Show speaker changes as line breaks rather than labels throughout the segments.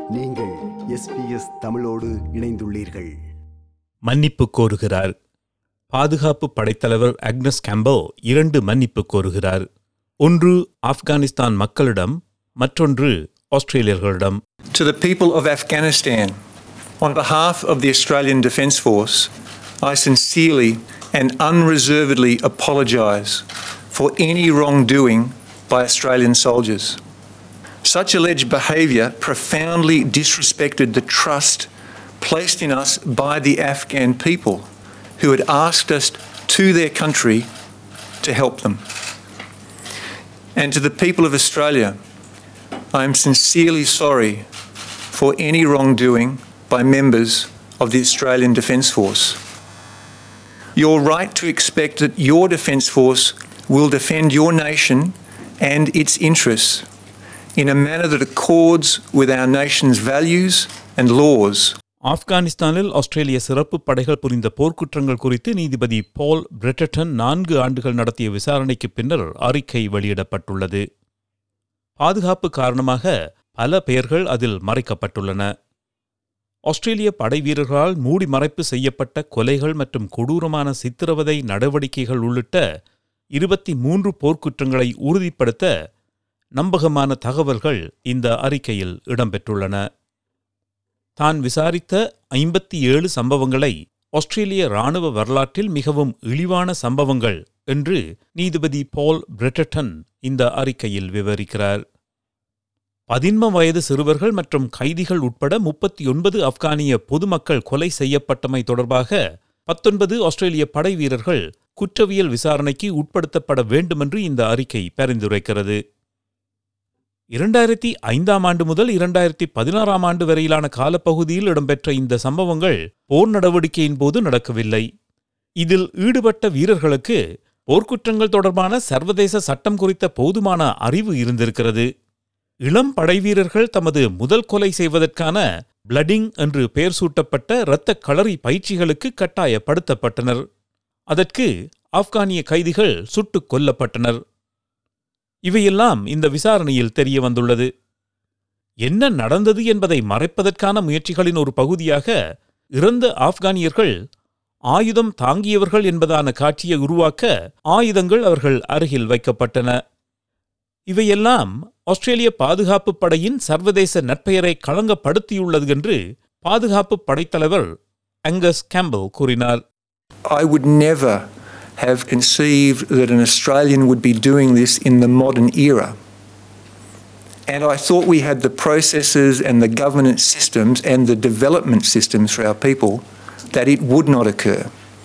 நீங்கள் SBS தமிழோடு இணைந்துள்ளீர்கள்.
மன்னிப்பு கோருகிறார். பாதுகாப்பு படைத்தலைவர் அக்னஸ் கேம்பல் 2 மன்னிப்பு கோருகிறார். ஒன்று ஆப்கானிஸ்தான் மக்களிடம், மற்றொன்று ஆஸ்திரேலியர்களிடம்.
To the people of Afghanistan, on behalf of the Australian Defence Force, I sincerely and unreservedly apologise for any wrongdoing by Australian soldiers. Such alleged behaviour profoundly disrespected the trust placed in us by the Afghan people who had asked us to their country to help them. And to the people of Australia, I am sincerely sorry for any wrongdoing by members of the Australian Defence Force. You're right to expect that your Defence Force will defend your nation and its interests in a manner that accords with our nation's values and laws.
ஆப்கானிஸ்தானில் ஆஸ்திரேலிய சிறப்பு படைகள் புரிந்த போர்க்குற்றங்கள் குறித்து நீதிபதி பால் பிரெட்டர்டன் 4 ஆண்டுகள் நடத்திய விசாரணைக்கு பின்னர் அறிக்கை வெளியிடப்பட்டுள்ளது. பாதுகாப்பு காரணமாக பல பெயர்கள் அதில் மறைக்கப்பட்டுள்ளன. ஆஸ்திரேலிய படை வீரர்களால் மூடி மறைப்பு செய்யப்பட்ட கொலைகள் மற்றும் கொடூரமான சித்திரவதை நடவடிக்கைகள் உள்ளிட்ட 23 போர்க்குற்றங்களை உறுதிப்படுத்த நம்பகமான தகவல்கள் இந்த அறிக்கையில் இடம்பெற்றுள்ளன. தான் விசாரித்த 57 சம்பவங்களை ஆஸ்திரேலிய இராணுவ வரலாற்றில் மிகவும் இழிவான சம்பவங்கள் என்று நீதிபதி பால் பிரெட்டர்டன் இந்த அறிக்கையில் விவரிக்கிறார். 13 வயது சிறுவர்கள் மற்றும் கைதிகள் உட்பட 39 ஆப்கானிய பொதுமக்கள் கொலை செய்யப்பட்டமை தொடர்பாக 19 ஆஸ்திரேலிய படை வீரர்கள் குற்றவியல் விசாரணைக்கு உட்படுத்தப்பட வேண்டுமென்று இந்த அறிக்கை பரிந்துரைக்கிறது. 2005 ஆண்டு முதல் 2016 ஆண்டு வரையிலான காலப்பகுதியில் இடம்பெற்ற இந்த சம்பவங்கள் போர் நடவடிக்கையின் போது நடக்கவில்லை. இதில் ஈடுபட்ட வீரர்களுக்கு போர்க்குற்றங்கள் தொடர்பான சர்வதேச சட்டம் குறித்த போதுமான அறிவு இருந்திருக்கிறது. இளம் படைவீரர்கள் தமது முதல் கொலை செய்வதற்கான பிளடிங் என்று பெயர் சூட்டப்பட்ட இரத்த களரி பயிற்சிகளுக்கு கட்டாயப்படுத்தப்பட்டனர். அதற்கு ஆப்கானிய கைதிகள் சுட்டுக் கொல்லப்பட்டனர். இவையெல்லாம் இந்த விசாரணையில் தெரிய வந்துள்ளது. என்ன நடந்தது என்பதை மறைப்பதற்கான முயற்சிகளின் ஒரு பகுதியாக இறந்த ஆப்கானியர்கள் ஆயுதம் தாங்கியவர்கள் என்பதான காட்சியை உருவாக்க ஆயுதங்கள் அவர்கள் அருகில் வைக்கப்பட்டன. இவையெல்லாம் ஆஸ்திரேலிய பாதுகாப்பு படையின் சர்வதேச நற்பெயரை களங்கப்படுத்தியுள்ளது என்று பாதுகாப்பு படைத்தலைவர் அங்கஸ் கேம்பல் கூறினார்.
I would never have conceived that an Australian would be doing this in the modern era. And I thought we had the processes and the governance systems and the development systems for our people that it would not occur.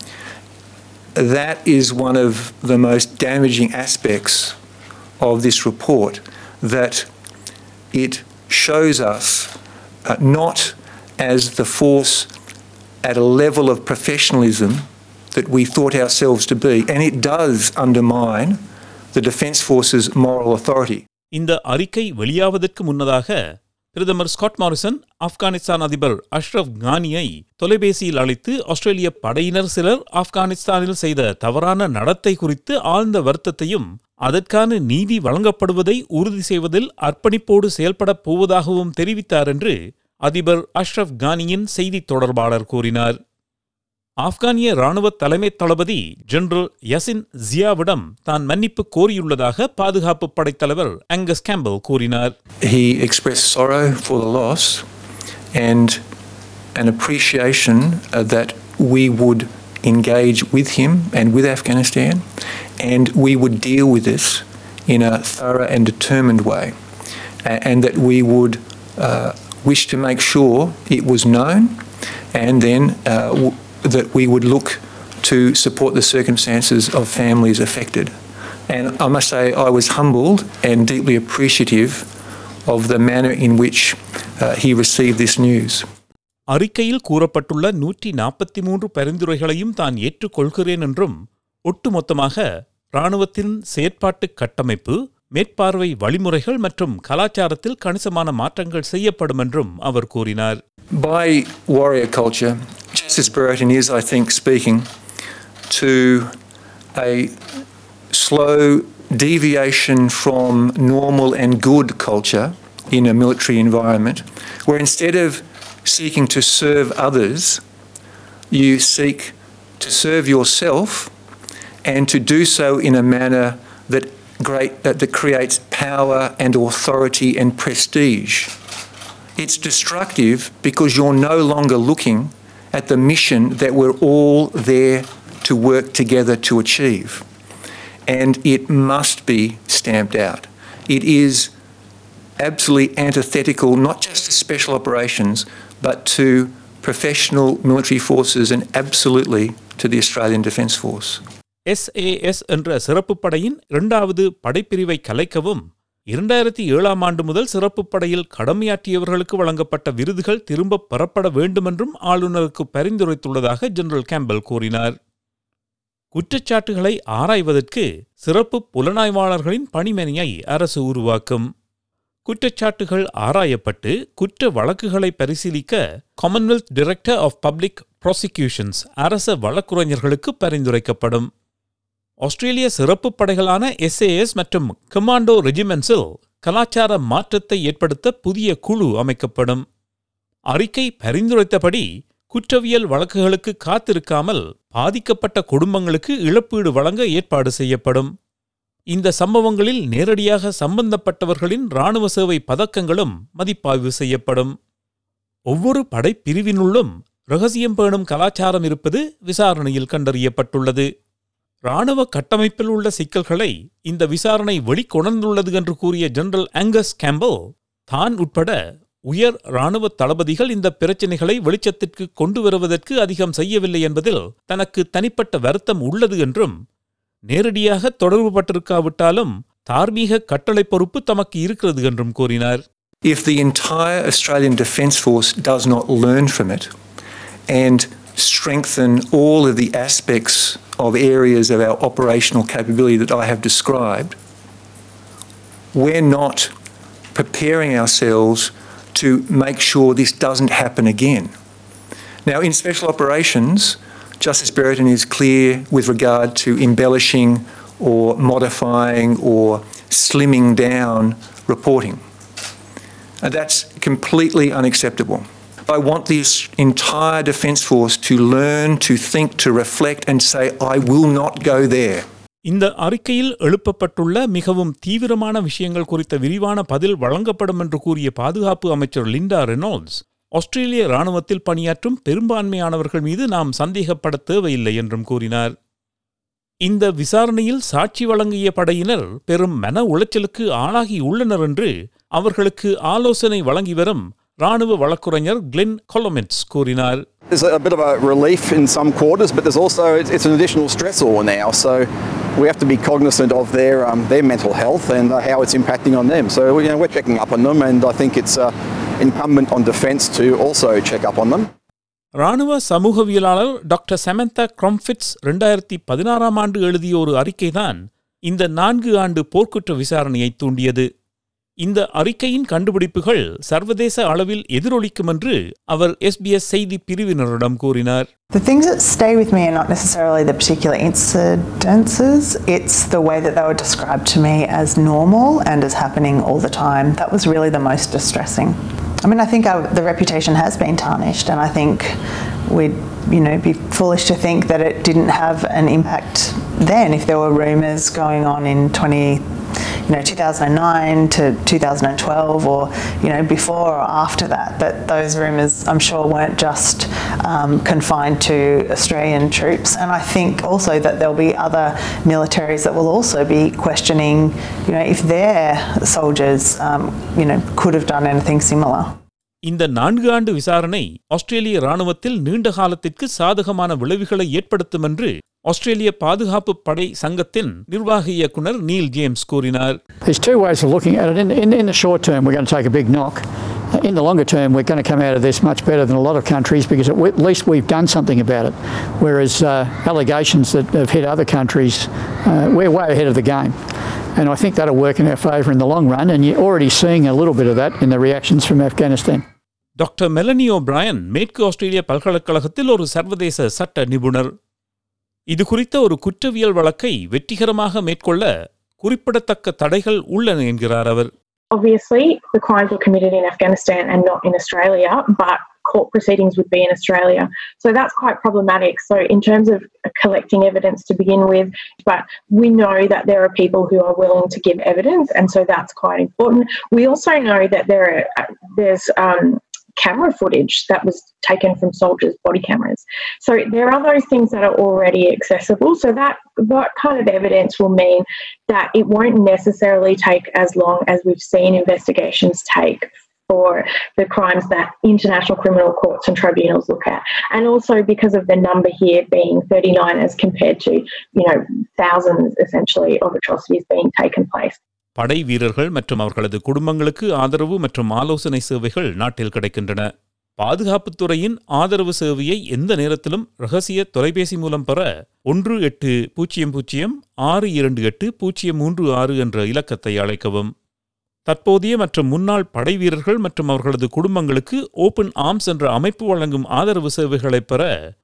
That is one of the most damaging aspects of this report, that it shows us not as the force at a level of professionalism that we thought ourselves to be, and it does undermine the Defence Force's moral authority.
இந்த அறிக்கை வெளியாவதற்கு முன்னதாக பிரதமர் Scott Morrison Afghanistan அதிபர் அஷ்ரஃப் கானியை தொலைபேசியில் அழைத்து ஆஸ்திரேலிய படையினர் சிலர் ஆப்கானிஸ்தானில் செய்த தவறான நடத்தை குறித்து ஆழ்ந்த வருத்தத்தையும் அதற்கான நீதி வழங்கப்படுவதை உறுதி செய்வதில் அர்ப்பணிப்போடு செயல்படப் போவதாகவும் தெரிவித்தார் என்று அதிபர் அஷ்ரஃப் கானியின் செய்தி தொடர்பாளர் கூறினார். ஆப்கானிய இராணுவ தலைமை தளபதி ஜெனரல் யசின் ஜியாவிடம் தான் மன்னிப்பு கோரியுள்ளதாக பாதுகாப்பு படைத்தலைவர் அங்கஸ் கேம்பல் கூறினார்.
He expressed sorrow for the loss and an appreciation that we would engage with him and with Afghanistan, and we would deal with this in a thorough and determined way, and that we would wish to make sure it was known, and then that we would look to support the circumstances of families affected. And I must say I was humbled and deeply appreciative of the manner in which he received this news.
அறிக்கையில் கூறப்பட்டுள்ள 143 பரிந்துரைகளையும் தான் ஏற்றுக்கொள்கிறேன் என்றும், ஒட்டுமொத்தமாக இராணுவத்தின் செயற்பாட்டு கட்டமைப்பு, மேற்பார்வை வழிமுறைகள் மற்றும் கலாச்சாரத்தில் கணிசமான மாற்றங்கள் செய்யப்படும் என்றும் அவர் கூறினார்.
By warrior culture, Justice Brereton is, I think, speaking to a slow deviation from normal and good culture in a military environment where instead of seeking to serve others, you seek to serve yourself and to do so in a manner that creates power and authority and prestige. It's destructive because you're no longer looking at the mission that we're all there to work together to achieve. And it must be stamped out. It is absolutely antithetical not just to special operations but to professional military forces and absolutely to the Australian Defence Force.
SAS என்ற சிறப்பு படையின் இரண்டாவது படைப்பிரிவை கலைக்கவும் 2007 ஆண்டு முதல் சிறப்பு படையில் கடமையாற்றியவர்களுக்கு வழங்கப்பட்ட விருதுகள் திரும்பப் பெறப்பட வேண்டுமென்றும் ஆளுநருக்கு பரிந்துரைத்துள்ளதாக ஜெனரல் கேம்பல் கூறினார். குற்றச்சாட்டுகளை ஆராய்வதற்கு சிறப்பு புலனாய்வாளர்களின் பணிமனையை அரசு உருவாக்கும். குற்றச்சாட்டுகள் ஆராயப்பட்டு குற்ற வழக்குகளை பரிசீலிக்க Commonwealth director of public prosecutions அரச வழக்குரைஞர்களுக்கு பரிந்துரைக்கப்படும். ஆஸ்திரேலிய சிறப்பு படைகளான SAS மற்றும் கமாண்டோ ரெஜிமெண்ட்ஸில் கலாச்சார மாற்றத்தை ஏற்படுத்த புதிய குழு அமைக்கப்படும். அறிக்கை பரிந்துரைத்தபடி குற்றவியல் வழக்குகளுக்கு காத்திருக்காமல் பாதிக்கப்பட்ட குடும்பங்களுக்கு இழப்பீடு வழங்க ஏற்பாடு செய்யப்படும். இந்த சம்பவங்களில் நேரடியாக சம்பந்தப்பட்டவர்களின் இராணுவ சேவை பதக்கங்களும் மதிப்பாய்வு செய்யப்படும். ஒவ்வொரு படைப்பிரிவினுள்ளும் இரகசியம் பேணும் கலாச்சாரம் இருப்பது விசாரணையில் கண்டறியப்பட்டுள்ளது. இராணுவ கட்டமைப்பில் உள்ள சிக்கல்களை இந்த விசாரணை வெளிக்கொணர்ந்துள்ளது என்று கூறிய ஜெனரல் ஆங்கஸ் கேம்பல், தான் உட்பட உயர் இராணுவ தளபதிகள் இந்த பிரச்சினைகளை வெளிச்சத்திற்கு கொண்டு வருவதற்கு அதிகம் செய்யவில்லை என்பதில் தனக்கு தனிப்பட்ட வருத்தம் உள்ளது என்றும், நேரடியாக தொடர்பு பட்டிருக்காவிட்டாலும் தார்மீக கட்டளை பொறுப்பு தமக்கு இருக்கிறது என்றும் கூறினார்.
If the entire Australian Defence Force does not learn from it and strengthen all of the aspects of areas of our operational capability that I have described, we're not preparing ourselves to make sure this doesn't happen again. Now, in special operations, Justice Brereton is clear with regard to embellishing or modifying or slimming down reporting. And that's completely unacceptable. I want the entire Defence Force to learn, to think, to reflect and say, I will not go there.
இந்த அறிக்கையில் எழுப்பப்பட்டுள்ள மிகவும் தீவிரமான விஷயங்கள் குறித்த விரிவான பதில் வழங்கப்படும் என்று கூறிய பாதுகாப்பு அமைச்சர் லிண்டா ரெனால்ட்ஸ், ஆஸ்திரேலிய இராணுவத்தில் பணியாற்றும் பெரும்பான்மையானவர்கள் மீது நாம் சந்தேகப்பட தேவையில்லை என்றும் கூறினார். இந்த விசாரணையில் சாட்சி வழங்கிய படையினர் பெரும் மன உளைச்சலுக்கு ஆளாகி உள்ளனர் என்று அவர்களுக்கு ஆலோசனை வழங்கி வரும் இராணுவ வழக்குரைஞர் கிளென் கொலமென்ட்ஸ் கூறினார்.
There's a bit of a relief in some quarters, but there's also it's an additional stressor now. So we have to be cognizant of their mental health and how it's impacting on them. So we're checking up on them, and I think it's incumbent on Defence to also check up on them.
இராணுவ சமூகவியலாளர் doctor Samantha கிரம்ஃபிட்ஸ் 2016 ஆண்டு எழுதிய ஒரு அறிக்கைதான் இந்த 4 ஆண்டு போர்க்குற்ற விசாரணையை தூண்டியது. இந்த அறிக்கையின் கண்டுபிடிப்புகள் சர்வதேச அளவில் எதிரொலிக்கும் என்று அவர் SBS செய்தி பிரிவினரிடம் கூறினார்.
The things that stay with me are not necessarily the particular incidences, it's the way that they were described to me as normal and as happening all the time. That was really the most distressing. I mean, I think the reputation has been tarnished, and I think we'd be foolish to think that it didn't have an impact then if there were rumours going on in 2009 to 2012 or before or after that, that those rumours I'm sure weren't just confined to Australian troops. And I think also that there'll be other militaries that will also be questioning if their soldiers could have done anything similar.
இந்த 4 ஆண்டு விசாரணை ஆஸ்திரேலிய இராணுவத்தில் நீண்ட காலத்திற்கு சாதகமான விளைவுகளை ஏற்படுத்தும் என்று ஆஸ்திரேலிய பாதுகாப்பு படை சங்கத்தின் நிர்வாக இயக்குனர் நீல் ஜேம்ஸ் கூறினார்.
There's two ways of looking at it. In the short term, we're going to take a big knock. In the longer term, we're going to come out of this much better than a lot of countries because at least we've done something about it. Whereas allegations that have hit other countries, we're way ahead of the game. And I think that'll work in our favour in the long run. And you're already seeing a little bit of that in the reactions from Afghanistan.
Doctor Melanie O'Brien மேற்கு ஆஸ்திரேலிய பல்கலைக்கழகத்தில் ஒரு சர்வதேச சட்ட நிபுணர். இது குறித்த ஒரு குற்றவியல் வழக்கை வெற்றிகரமாக மேற்கொள்ள குறிப்பிடத்தக்க தடைகள் உள்ளன என்கிறார் அவர்.
obviously the crimes were committed in Afghanistan and not in Australia, but court proceedings would be in Australia. So that's quite problematic. So in terms of collecting evidence to begin with, but we know that there are people who are willing to give evidence, and so that's quite important. We also know that there's camera footage that was taken from soldiers' body cameras. So there are those things that are already accessible. So that kind of evidence will mean that it won't necessarily take as long as we've seen investigations take for the crimes that international criminal courts and tribunals look at. And also because of the number here being 39 as compared to, thousands essentially of atrocities being taken place.
படை வீரர்கள் மற்றும் அவர்களது குடும்பங்களுக்கு ஆதரவு மற்றும் ஆலோசனை சேவைகள் நாட்டில் கிடைக்கின்றன. பாதுகாப்புத்துறையின் ஆதரவு சேவையை எந்த நேரத்திலும் ரகசிய தொலைபேசி மூலம் பெற 1800-628-036 என்ற இலக்கத்தை அழைக்கவும். தற்போதைய மற்றும் முன்னாள் படை வீரர்கள் மற்றும் அவர்களது குடும்பங்களுக்கு ஓபன் ஆர்ம்ஸ் என்ற அமைப்பு வழங்கும் ஆதரவு சேவைகளை பெற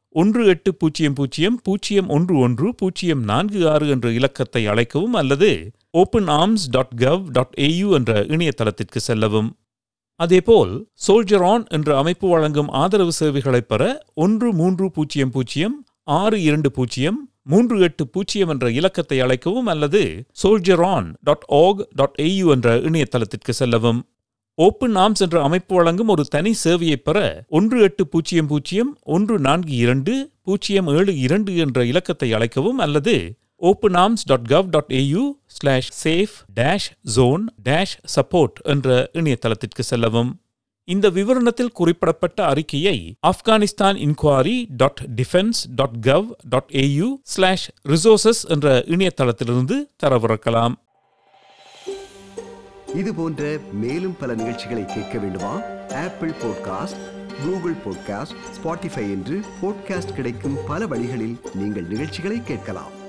1800-011-046 என்ற இலக்கத்தை அழைக்கவும் அல்லது openarms.gov.au என்ற இணையதளத்திற்கு செல்லவும். அதேபோல் சோல்ஜர் ஆன் என்ற அமைப்பு வழங்கும் ஆதரவு சேவைகளை பெற 1300-620-38 என்ற இலக்கத்தை அழைக்கவும் அல்லது soldieron.org.au என்ற இணையதளத்திற்கு செல்லவும். ஓப்பன் ஆர்ம்ஸ் என்ற அமைப்பு வழங்கும் ஒரு தனி சேவையை பெற 1800-142-072 என்ற இலக்கத்தை அழைக்கவும் அல்லது openarms.gov.au/safe-zone-support என்ற இணையதளத்திற்கு செல்லவும். இந்த விவரணத்தில் குறிப்பிடப்பட்ட அறிக்கையை afghanistan.inquiry.defense.gov.au/resources என்ற இணையதளத்திலிருந்து தரவிறக்கலாம்.
இது போன்ற மேலும் பல நிகழ்ச்சிகளை கேட்க வேண்டுமா? Apple podcast, Google podcast, Spotify என்று பாட்காஸ்ட் கிடைக்கும் பல வழிகளில் நீங்கள் நிகழ்ச்சிகளை கேட்கலாம்.